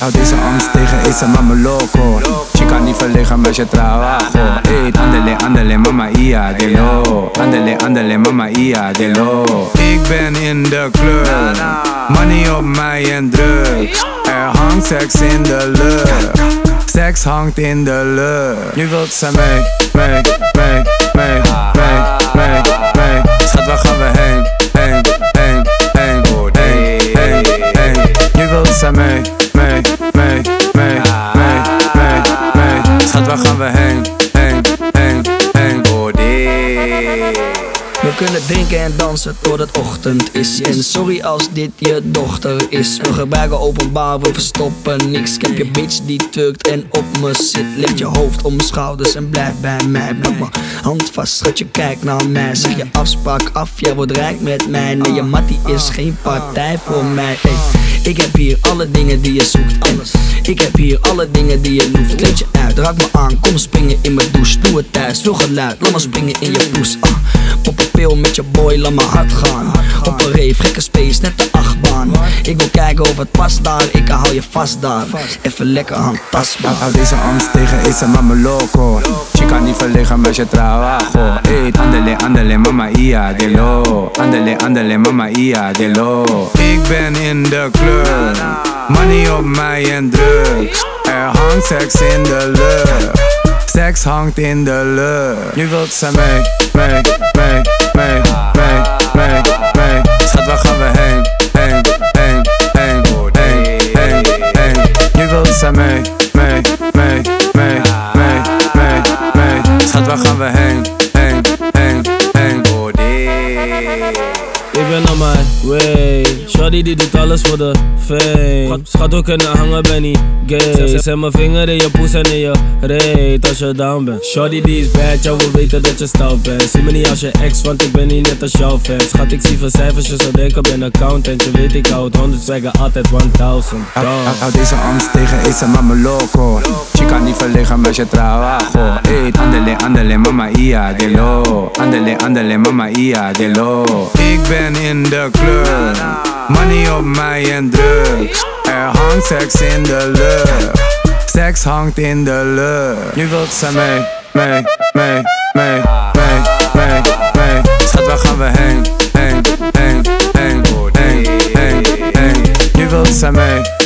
Hou deze angst tegen, esa mama loco. Chica niet verlegen met je trabajo. Eet, andele, andele, mama ia de lo. Andele, andele, mama ia de lo. Ik ben in de club, money op mij en drugs. Er hangt seks in de lucht. Seks hangt in de lucht. Nu wilt ze mee. Schat, waar gaan we heen? Nu wilt ze mee. Schat, waar gaan we heen? We kunnen drinken en dansen tot het ochtend is. En sorry als dit je dochter is. We gebruiken openbaar, we verstoppen niks. Ik heb je bitch die twerkt en op me zit. Leg je hoofd om mijn schouders en blijf bij mij. Pak mijn hand vast, schat, je kijkt naar mij. Zeg je afspraak af, jij wordt rijk met mij. Nee, je mattie is geen partij voor mij. Hey, ik heb hier alle dingen die je zoekt. En ik heb hier alle dingen die je loeft. Kleed je uit, raak me aan, kom springen in mijn douche. Doe het thuis, veel geluid, laat me springen in je poes. Pop een pil met je boy, laat me hard gaan. Op een rave, gekke space, net de achtbaan. Ik wil kijken of het past daar, ik hou je vast daar. Even lekker handtastbaar. Hou deze angst tegen, esa mama loco. Chica niet verlegen met je trabajo. Eet, andele, andele, mama ia de lo. Andele, andele, mama ia de lo. Ik ben in de club, money op mij en drugs. Er hangt seks in de lucht. Seks hangt in de lucht. Nu wilt ze mee. Schat, waar gaan we heen? Nu wilt ze mee. Schat, waar gaan we heen? Ik ben op mijn way. Shorty die doet alles voor de fame. Schat, we kunnen hangen, ben niet gay. Zet mijn vinger in je poes en in je reet als je down bent. Shorty die is bad, jou wil weten dat je stout bent. Zie me niet als je ex, want ik ben niet net als jouw fan. Schat, ik zie veel cijfers, je zou denken ben accountant. Je weet ik houd 100 swagger, altijd 1000. Hou deze angst tegen, esa mama loco. Chica niet verlegen met je trabajo. Eet, andele, andele, mama ia de lo. Andele, andele, mama ia de lo. Ik ben in de club, money op mij en drugs. Er hangt seks in de lucht. Seks hangt in de lucht. Nu wilt ze mee. Schat, waar gaan we heen? Nu wilt ze mee.